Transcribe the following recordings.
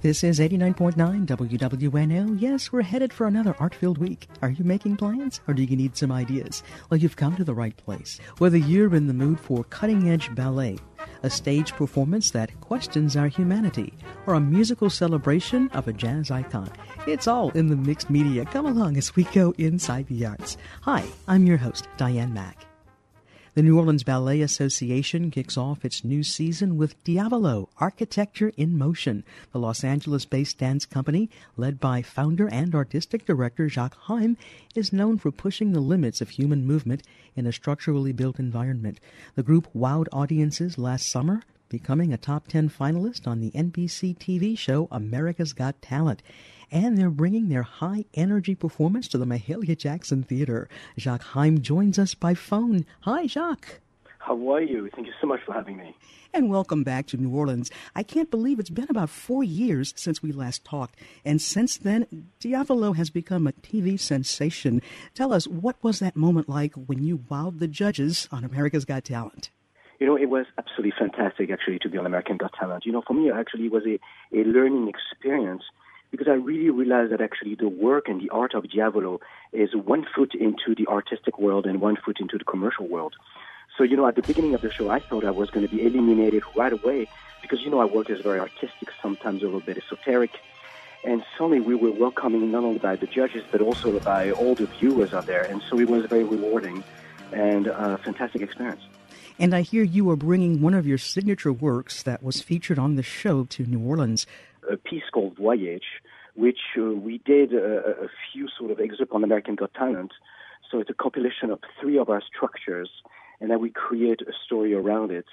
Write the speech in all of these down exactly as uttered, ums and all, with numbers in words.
This is eighty-nine point nine W W N O. Yes, we're headed for another art-filled week. Are you making plans, or do you need some ideas? Well, you've come to the right place. Whether you're in the mood for cutting-edge ballet, a stage performance that questions our humanity, or a musical celebration of a jazz icon, it's all in the mixed media. Come along as we go inside the arts. Hi, I'm your host, Diane Mack. The New Orleans Ballet Association kicks off its new season with Diavolo, Architecture in Motion. The Los Angeles-based dance company, led by founder and artistic director Jacques Heim, is known for pushing the limits of human movement in a structurally built environment. The group wowed audiences last summer, becoming a top ten finalist on the N B C T V show America's Got Talent. And they're bringing their high-energy performance to the Mahalia Jackson Theater. Jacques Heim joins us by phone. Hi, Jacques. How are you? Thank you so much for having me. And welcome back to New Orleans. I can't believe it's been about four years since we last talked. And since then, Diavolo has become a T V sensation. Tell us, what was that moment like when you wowed the judges on America's Got Talent? You know, it was absolutely fantastic, actually, to be on American Got Talent. You know, for me, actually, it was a, a learning experience, because I really realized that actually the work and the art of Diavolo is one foot into the artistic world and one foot into the commercial world. So, you know, at the beginning of the show, I thought I was going to be eliminated right away because, you know, our work is very artistic, sometimes a little bit esoteric. And suddenly we were welcoming not only by the judges, but also by all the viewers out there. And so it was very rewarding and a fantastic experience. And I hear you are bringing one of your signature works that was featured on the show to New Orleans. A piece called Voyage, which uh, we did a, a few sort of excerpts on American Got Talent. So it's a compilation of three of our structures, and then we create a story around it.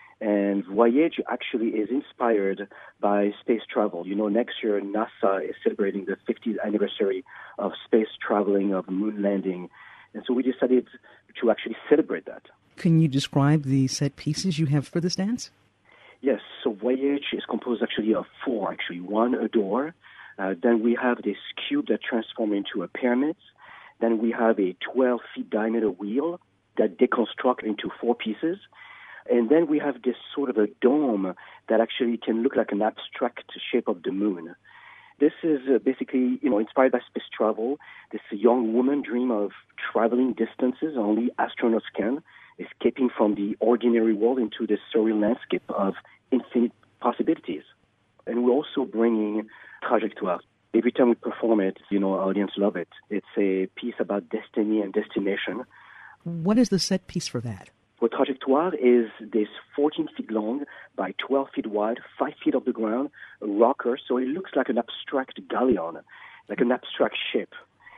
And Voyage actually is inspired by space travel. You know, next year NASA is celebrating the fiftieth anniversary of space traveling, of moon landing. And so we decided to actually celebrate that. Can you describe the set pieces you have for this dance? Yes, so Voyage is composed actually of four, actually. One, a door. Uh, then we have this cube that transforms into a pyramid. Then we have a twelve feet diameter wheel that deconstructs into four pieces. And then we have this sort of a dome that actually can look like an abstract shape of the moon. This is uh, basically, you know, inspired by space travel. This young woman dream of traveling distances only astronauts can, escaping from the ordinary world into this surreal landscape of infinite possibilities. And we're also bringing Trajectoire. Every time we perform it, you know, our audience love it. It's a piece about destiny and destination. What is the set piece for that? Well, Trajectoire is this fourteen feet long by twelve feet wide, five feet off the ground, a rocker, so it looks like an abstract galleon, like an abstract ship.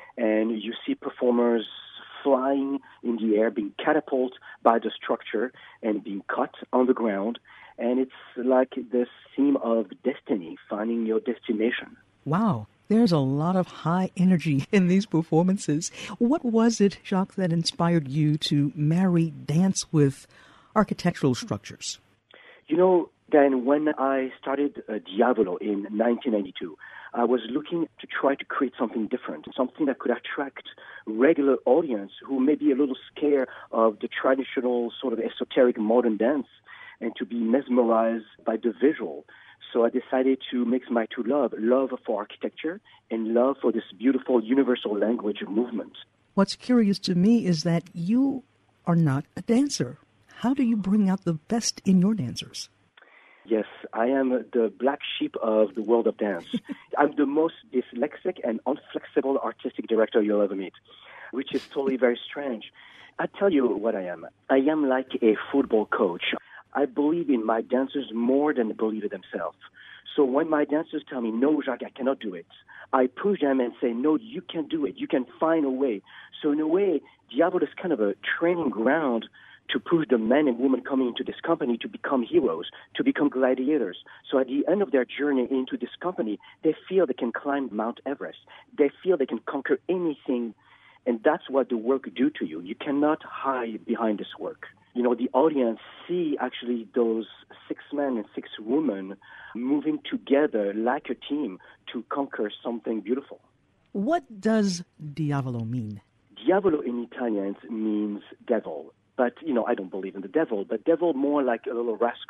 And you see performers flying in the air, being catapulted by the structure and being cut on the ground. And it's like this theme of destiny, finding your destination. Wow, there's a lot of high energy in these performances. What was it, Jacques, that inspired you to marry dance with architectural structures? You know, Dan, when I started uh, Diavolo in nineteen ninety-two, I was looking to try to create something different, something that could attract regular audience who may be a little scared of the traditional sort of esoteric modern dance and to be mesmerized by the visual. So I decided to mix my two love, love for architecture and love for this beautiful universal language movement. What's curious to me is that you are not a dancer. How do you bring out the best in your dancers? Yes, I am the black sheep of the world of dance. I'm the most dyslexic and unflexible artistic director you'll ever meet, which is totally very strange. I tell you what I am. I am like a football coach. I believe in my dancers more than they believe in themselves. So when my dancers tell me, no, Jacques, I cannot do it, I push them and say, no, you can do it. You can find a way. So in a way, Diavolo is kind of a training ground to push the men and women coming into this company to become heroes, to become gladiators. So at the end of their journey into this company, they feel they can climb Mount Everest. They feel they can conquer anything, and that's what the work do to you. You cannot hide behind this work. You know, the audience see actually those six men and six women moving together like a team to conquer something beautiful. What does Diavolo mean? Diavolo in Italian means devil. But, you know, I don't believe in the devil, but devil more like a little rascal.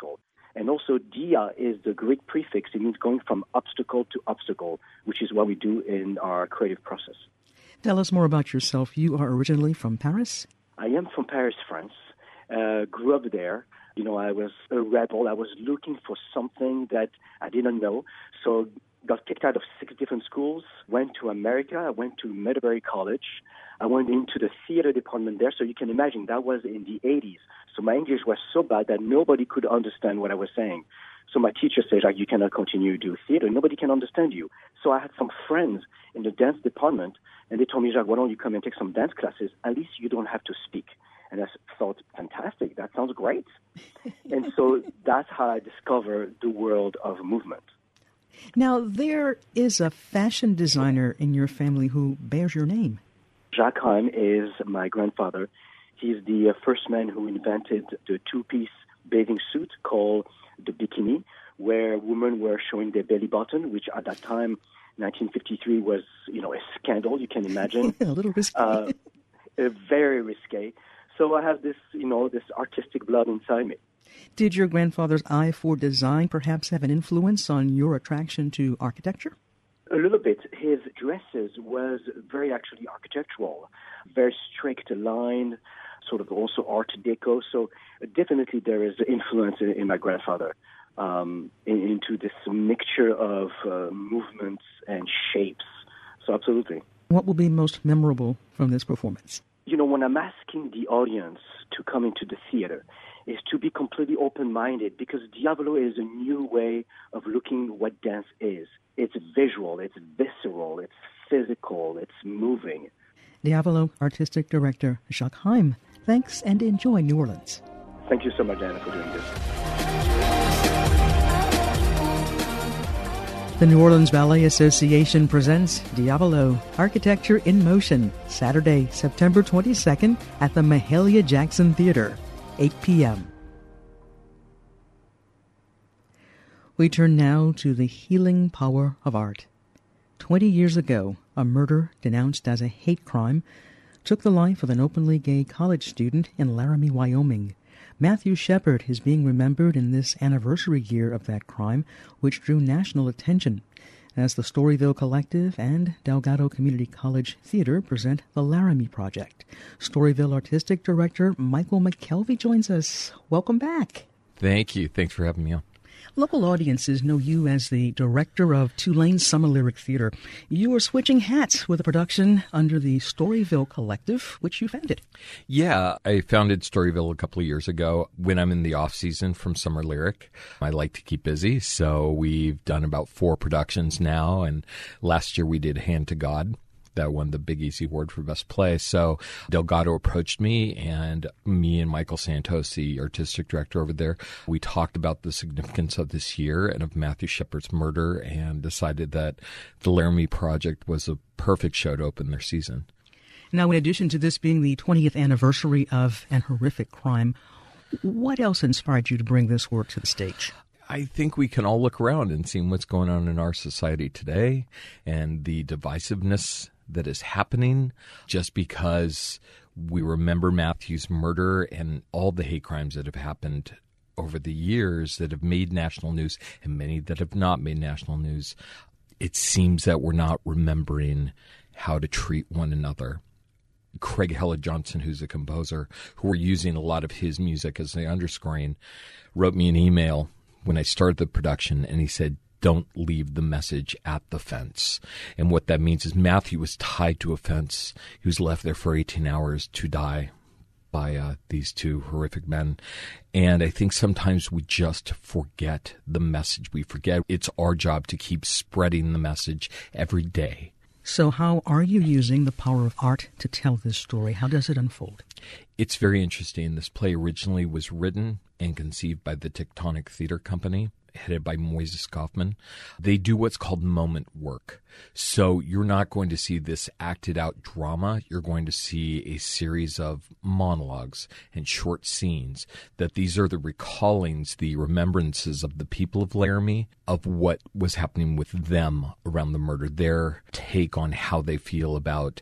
And also, dia is the Greek prefix. It means going from obstacle to obstacle, which is what we do in our creative process. Tell us more about yourself. You are originally from Paris? I am from Paris, France. Uh, grew up there. You know, I was a rebel. I was looking for something that I didn't know. So got kicked out of six different schools, went to America. I went to Middlebury College. I went into the theater department there. So you can imagine that was in the eighties. So my English was so bad that nobody could understand what I was saying. So my teacher said, like, you cannot continue to do theater. Nobody can understand you. So I had some friends in the dance department, and they told me, Jacques, why don't you come and take some dance classes? At least you don't have to speak. And I thought, fantastic, that sounds great. And so that's how I discovered the world of movement. Now, there is a fashion designer in your family who bears your name. Jacques Heim is my grandfather. He's the first man who invented the two-piece bathing suit called the bikini, where women were showing their belly button, which at that time, nineteen fifty-three, was, you know, a scandal, you can imagine. A little risky. uh, very risque. So I have this, you know, this artistic blood inside me. Did your grandfather's eye for design perhaps have an influence on your attraction to architecture? A little bit. His dresses was very actually architectural, very strict line, sort of also Art Deco. So uh, definitely there is influence in, in my grandfather um, in, into this mixture of uh, movements and shapes. So absolutely. What will be most memorable from this performance? You know, when I'm asking the audience to come into the theater, is to be completely open-minded, because Diavolo is a new way of looking what dance is. It's visual, it's visceral, it's physical, it's moving. Diavolo Artistic Director Jacques Heim, thanks and enjoy New Orleans. Thank you so much, Anna, for doing this. The New Orleans Ballet Association presents Diavolo, Architecture in Motion, Saturday, September twenty-second at the Mahalia Jackson Theater, eight p.m. We turn now to the healing power of art. Twenty years ago, a murder denounced as a hate crime took the life of an openly gay college student in Laramie, Wyoming. Matthew Shepard is being remembered in this anniversary year of that crime, which drew national attention, as the Storyville Collective and Delgado Community College Theater present the Laramie Project. Storyville Artistic Director Michael McKelvey joins us. Welcome back. Thank you. Thanks for having me on. Local audiences know you as the director of Tulane Summer Lyric Theater. You are switching hats with a production under the Storyville Collective, which you founded. Yeah, I founded Storyville a couple of years ago. When I'm in the off-season from Summer Lyric, I like to keep busy, so we've done about four productions now, and last year we did Hand to God. That won the Big Easy Award for Best Play. So Delgado approached me, and me and Michael Santos, the artistic director over there, we talked about the significance of this year and of Matthew Shepard's murder, and decided that the Laramie Project was a perfect show to open their season. Now, in addition to this being the twentieth anniversary of an horrific crime, what else inspired you to bring this work to the stage? I think we can all look around and see what's going on in our society today and the divisiveness that is happening just because we remember Matthew's murder and all the hate crimes that have happened over the years that have made national news and many that have not made national news. It seems that we're not remembering how to treat one another. Craig Hella Johnson, who's a composer, who we're using a lot of his music as the underscoring, wrote me an email when I started the production, and he said, don't leave the message at the fence. And what that means is Matthew was tied to a fence. He was left there for eighteen hours to die by uh, these two horrific men. And I think sometimes we just forget the message. We forget it's our job to keep spreading the message every day. So how are you using the power of art to tell this story? How does it unfold? It's very interesting. This play originally was written and conceived by the Tectonic Theater Company, headed by Moises Kaufman. They do what's called moment work. So you're not going to see this acted out drama. You're going to see a series of monologues and short scenes, that these are the recallings, the remembrances of the people of Laramie, of what was happening with them around the murder, their take on how they feel about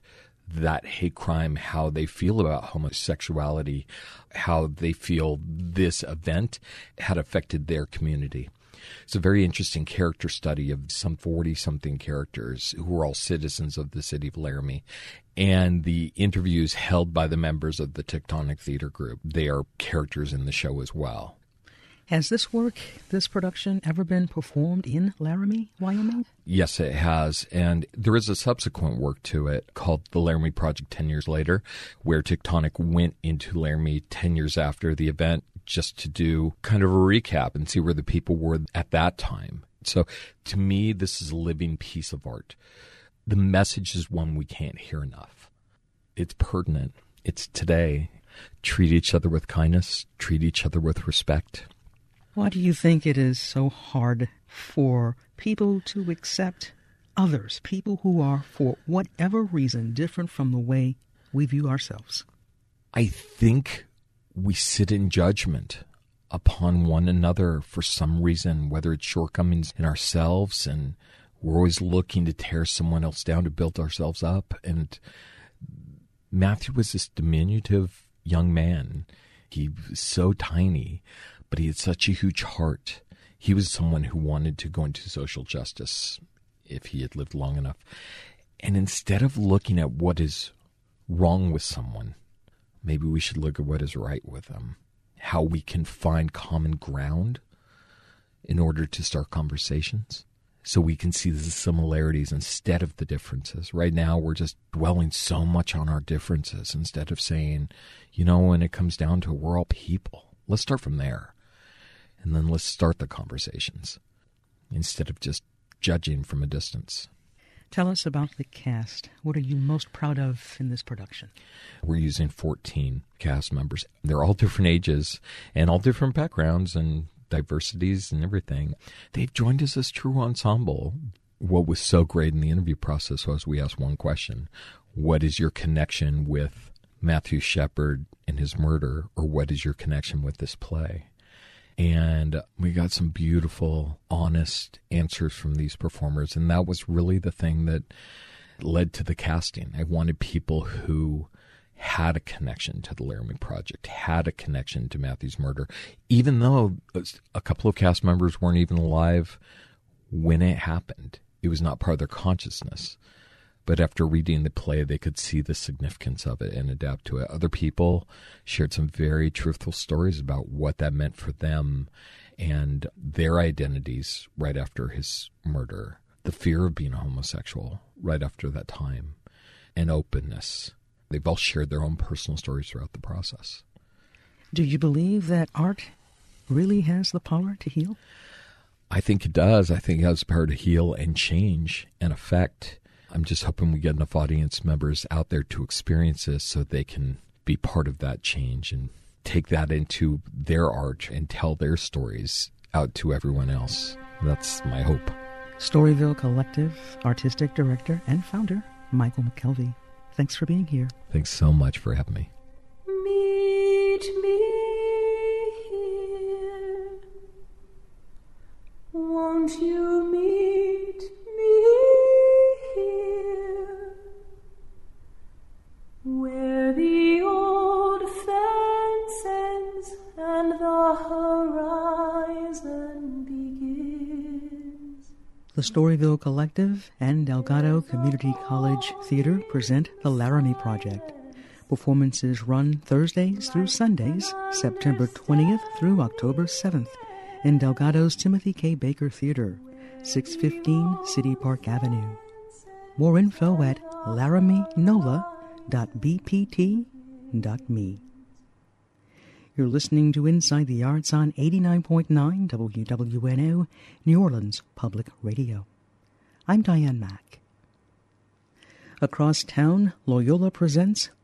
that hate crime, how they feel about homosexuality, how they feel this event had affected their community. It's a very interesting character study of some forty-something characters who are all citizens of the city of Laramie. And the interviews held by the members of the Tectonic Theater Group, they are characters in the show as well. Has this work, this production, ever been performed in Laramie, Wyoming? Yes, it has. And there is a subsequent work to it called The Laramie Project ten years later, where Tectonic went into Laramie ten years after the event just to do kind of a recap and see where the people were at that time. So to me, this is a living piece of art. The message is one we can't hear enough. It's pertinent. It's today. Treat each other with kindness. Treat each other with respect. Why do you think it is so hard for people to accept others, people who are, for whatever reason, different from the way we view ourselves? I think we sit in judgment upon one another for some reason, whether it's shortcomings in ourselves, and we're always looking to tear someone else down to build ourselves up. And Matthew was this diminutive young man. He was so tiny, but he had such a huge heart. He was someone who wanted to go into social justice if he had lived long enough. And instead of looking at what is wrong with someone, maybe we should look at what is right with them, how we can find common ground in order to start conversations so we can see the similarities instead of the differences. Right now, we're just dwelling so much on our differences instead of saying, you know, when it comes down to it, we're all people. Let's start from there. And then let's start the conversations instead of just judging from a distance. Tell us about the cast. What are you most proud of in this production? We're using fourteen cast members. They're all different ages and all different backgrounds and diversities and everything. They've joined us as true ensemble. What was so great in the interview process was we asked one question. What is your connection with Matthew Shepard and his murder, or what is your connection with this play? And we got some beautiful, honest answers from these performers. And that was really the thing that led to the casting. I wanted people who had a connection to the Laramie Project, had a connection to Matthew's murder, even though a couple of cast members weren't even alive when it happened. It was not part of their consciousness. But after reading the play, they could see the significance of it and adapt to it. Other people shared some very truthful stories about what that meant for them and their identities right after his murder, the fear of being a homosexual right after that time, and openness. They've all shared their own personal stories throughout the process. Do you believe that art really has the power to heal? I think it does. I think it has the power to heal and change and affect. I'm just hoping we get enough audience members out there to experience this so they can be part of that change and take that into their art and tell their stories out to everyone else. That's my hope. Storyville Collective Artistic Director and Founder, Michael McKelvey. Thanks for being here. Thanks so much for having me. Meet me here. Won't you meet me here? Where the old fence ends and the horizon begins. The Storyville Collective and Delgado Community College Theater present The Laramie Project. Performances run Thursdays through Sundays, September twentieth through October seventh, in Delgado's Timothy K. Baker Theater, six fifteen City Park Avenue. More info at laramie nola dot b p t dot m e. You're listening to Inside the Arts on eighty-nine point nine W W N O, New Orleans Public Radio. I'm Diane Mack. Across town, Loyola presents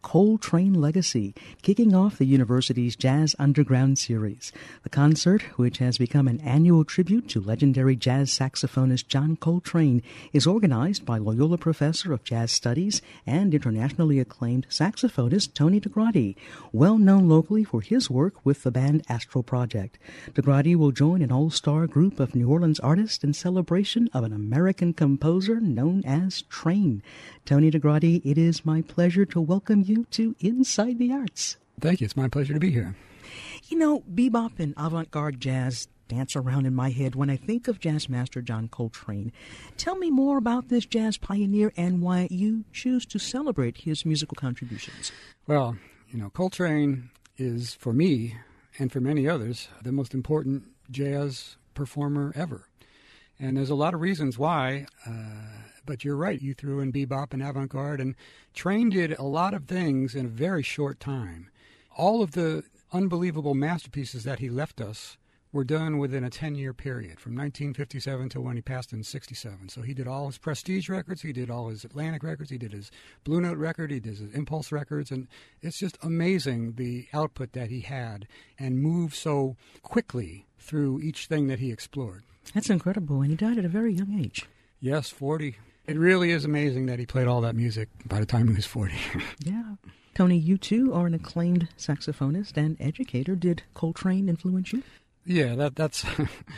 Coltrane Legacy, kicking off the university's Jazz Underground series. The concert, which has become an annual tribute to legendary jazz saxophonist John Coltrane, is organized by Loyola Professor of Jazz Studies and internationally acclaimed saxophonist Tony DeGradi, well known locally for his work with the band Astral Project. DeGradi will join an all-star group of New Orleans artists in celebration of an American composer known as Train. Tony DeGradi, it is my pleasure to welcome you to Inside the Arts. Thank you. It's my pleasure to be here. You know, bebop and avant-garde jazz dance around in my head when I think of jazz master John Coltrane. Tell me more about this jazz pioneer and why you choose to celebrate his musical contributions. Well, you know, Coltrane is, for me, and for many others, the most important jazz performer ever. And there's a lot of reasons why, uh, but you're right. You threw in bebop and avant-garde, and Train did a lot of things in a very short time. All of the unbelievable masterpieces that he left us were done within a ten-year period, from nineteen fifty-seven to when he passed in sixty-seven. So he did all his Prestige records, he did all his Atlantic records, he did his Blue Note record, he did his Impulse records, and it's just amazing the output that he had and moved so quickly through each thing that he explored. That's incredible, and he died at a very young age. Yes, forty. It really is amazing that he played all that music by the time he was forty. Yeah. Tony, you too are an acclaimed saxophonist and educator. Did Coltrane influence you? Yeah, that that's...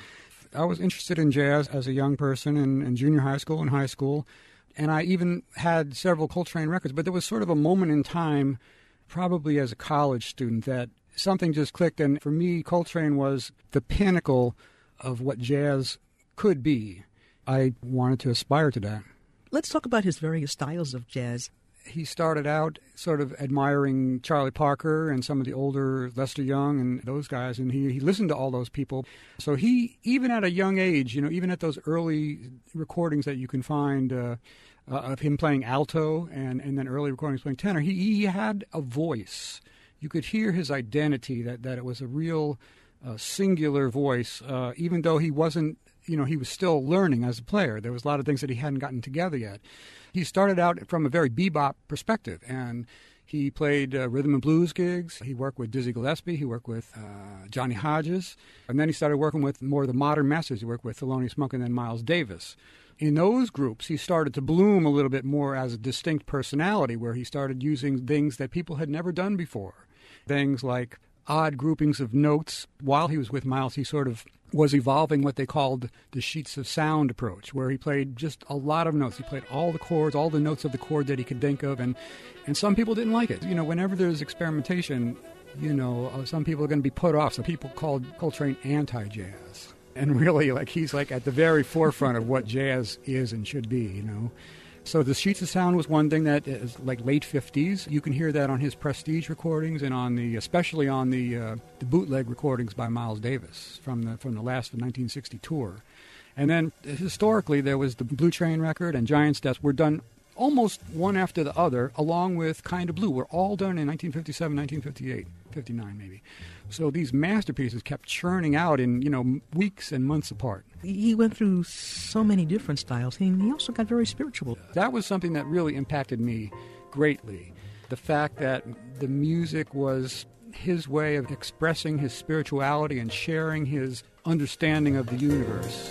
I was interested in jazz as a young person in, in junior high school and high school, and I even had several Coltrane records, but there was sort of a moment in time, probably as a college student, that something just clicked, and for me, Coltrane was the pinnacle of what jazz could be. I wanted to aspire to that. Let's talk about his various styles of jazz. He started out sort of admiring Charlie Parker and some of the older Lester Young and those guys, and he, he listened to all those people. So he, even at a young age, you know, even at those early recordings that you can find uh, uh, of him playing alto and, and then early recordings playing tenor, he, he had a voice. You could hear his identity, that, that it was a real uh, singular voice, uh, even though he wasn't, you know, he was still learning as a player. There was a lot of things that he hadn't gotten together yet. He started out from a very bebop perspective, and he played uh, rhythm and blues gigs. He worked with Dizzy Gillespie. He worked with uh, Johnny Hodges. And then he started working with more of the modern masters. He worked with Thelonious Monk and then Miles Davis. In those groups, he started to bloom a little bit more as a distinct personality, where he started using things that people had never done before. Things like odd groupings of notes. While he was with Miles, he sort of was evolving what they called the sheets of sound approach, where he played just a lot of notes. He played all the chords, all the notes of the chord that he could think of, and, and some people didn't like it. You know, whenever there's experimentation, you know, uh, some people are going to be put off. So people called Coltrane anti-jazz. And really, like, he's like at the very forefront of what jazz is and should be, you know. So the sheets of sound was one thing that is like late fifties. You can hear that on his Prestige recordings and on the, especially on the uh, the bootleg recordings by Miles Davis from the from the last of the nineteen sixty tour. And then historically there was the Blue Train record and Giant's Death were done almost one after the other, along with Kind of Blue. Were all done in nineteen fifty-seven, nineteen fifty-eight, fifty-nine maybe. So these masterpieces kept churning out in, you know, weeks and months apart. He went through so many different styles, and he also got very spiritual. That was something that really impacted me greatly. The fact that the music was his way of expressing his spirituality and sharing his understanding of the universe.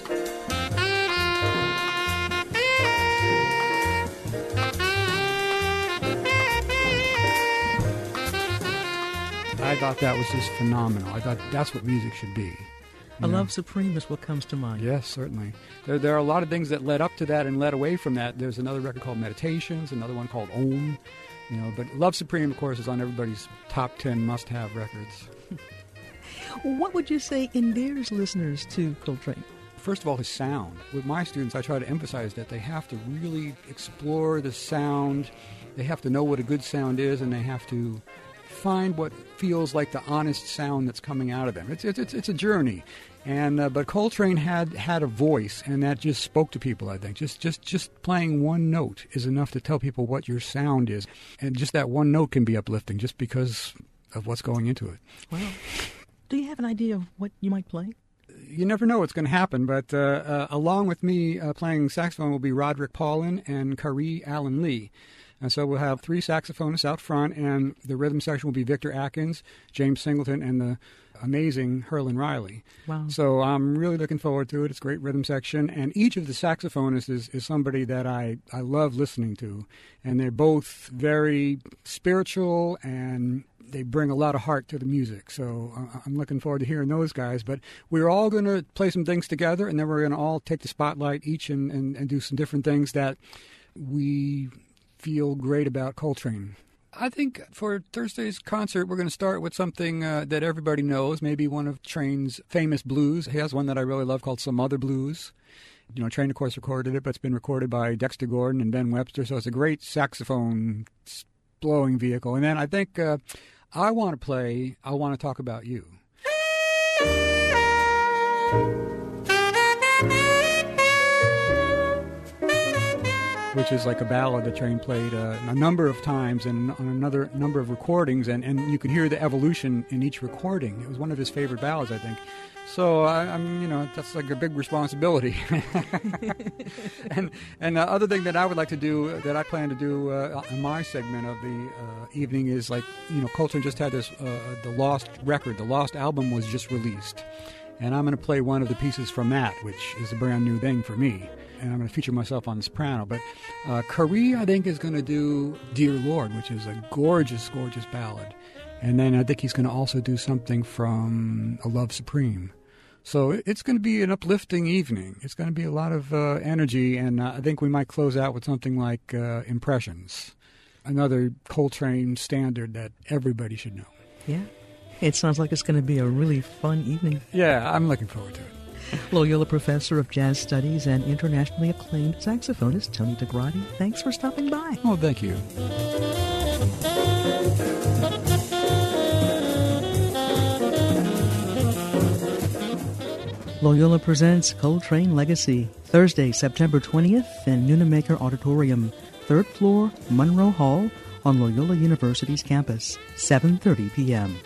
I thought that was just phenomenal. I thought that's what music should be. A love supreme is what comes to mind. Yes, certainly. There, there are a lot of things that led up to that and led away from that. There's another record called Meditations, another one called Om. You know, but Love Supreme, of course, is on everybody's top ten must-have records. What would you say endears listeners to Coltrane? First of all, his sound. With my students, I try to emphasize that they have to really explore the sound. They have to know what a good sound is, and they have to find what feels like the honest sound that's coming out of them. It's it's it's a journey, and uh, but Coltrane had had a voice, and that just spoke to people. I think just just just playing one note is enough to tell people what your sound is, and just that one note can be uplifting just because of what's going into it. Well, do you have an idea of what you might play? You never know what's going to happen, but uh, uh, along with me uh, playing saxophone will be Roderick Paulin and Kari Allen Lee. And so we'll have three saxophonists out front, and the rhythm section will be Victor Atkins, James Singleton, and the amazing Herlin Riley. Wow. So I'm really looking forward to it. It's a great rhythm section. And each of the saxophonists is, is somebody that I, I love listening to. And they're both very spiritual, and they bring a lot of heart to the music. So uh, I'm looking forward to hearing those guys. But we're all going to play some things together, and then we're going to all take the spotlight each and, and, and do some different things that we feel great about Coltrane. I think for Thursday's concert, we're going to start with something uh, that everybody knows, maybe one of Train's famous blues. He has one that I really love called Some Other Blues. You know, Train, of course, recorded it, but it's been recorded by Dexter Gordon and Ben Webster, so it's a great saxophone blowing vehicle. And then I think uh, I want to play I Want to Talk About You. Which is like a ballad that Train played uh, a number of times and on another number of recordings, and, and you could hear the evolution in each recording. It was one of his favorite ballads, I think. So, I, I'm, you know, that's like a big responsibility. and and the other thing that I would like to do, that I plan to do uh, in my segment of the uh, evening is, like, you know, Coltrane just had this, uh, the Lost record, the Lost album was just released. And I'm going to play one of the pieces from that, which is a brand new thing for me. And I'm going to feature myself on the soprano. But uh, Carrie, I think, is going to do Dear Lord, which is a gorgeous, gorgeous ballad. And then I think he's going to also do something from A Love Supreme. So it's going to be an uplifting evening. It's going to be a lot of uh, energy, and uh, I think we might close out with something like uh, Impressions, another Coltrane standard that everybody should know. Yeah. It sounds like it's going to be a really fun evening. Yeah, I'm looking forward to it. Loyola Professor of Jazz Studies and internationally acclaimed saxophonist Tony DeGradi, thanks for stopping by. Oh, thank you. Loyola presents Coltrane Legacy, Thursday, September twentieth in Nunemaker Auditorium, third floor, Monroe Hall, on Loyola University's campus, seven thirty p.m.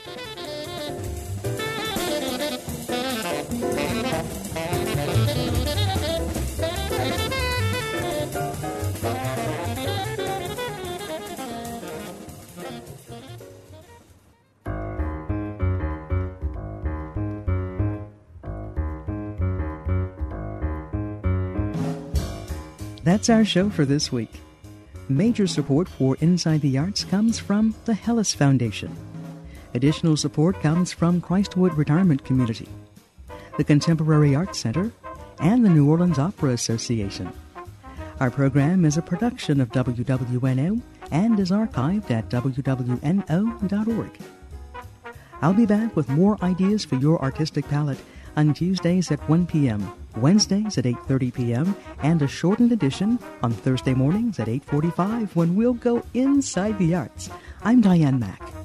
That's our show for this week. Major support for Inside the Arts comes from the Hellis Foundation. Additional support comes from Christwood Retirement Community, the Contemporary Arts Center, and the New Orleans Opera Association. Our program is a production of W W N O and is archived at w w n o dot org. I'll be back with more ideas for your artistic palette on Tuesdays at one p.m., Wednesdays at eight thirty p.m., and a shortened edition on Thursday mornings at eight forty-five when we'll go inside the arts. I'm Diane Mack.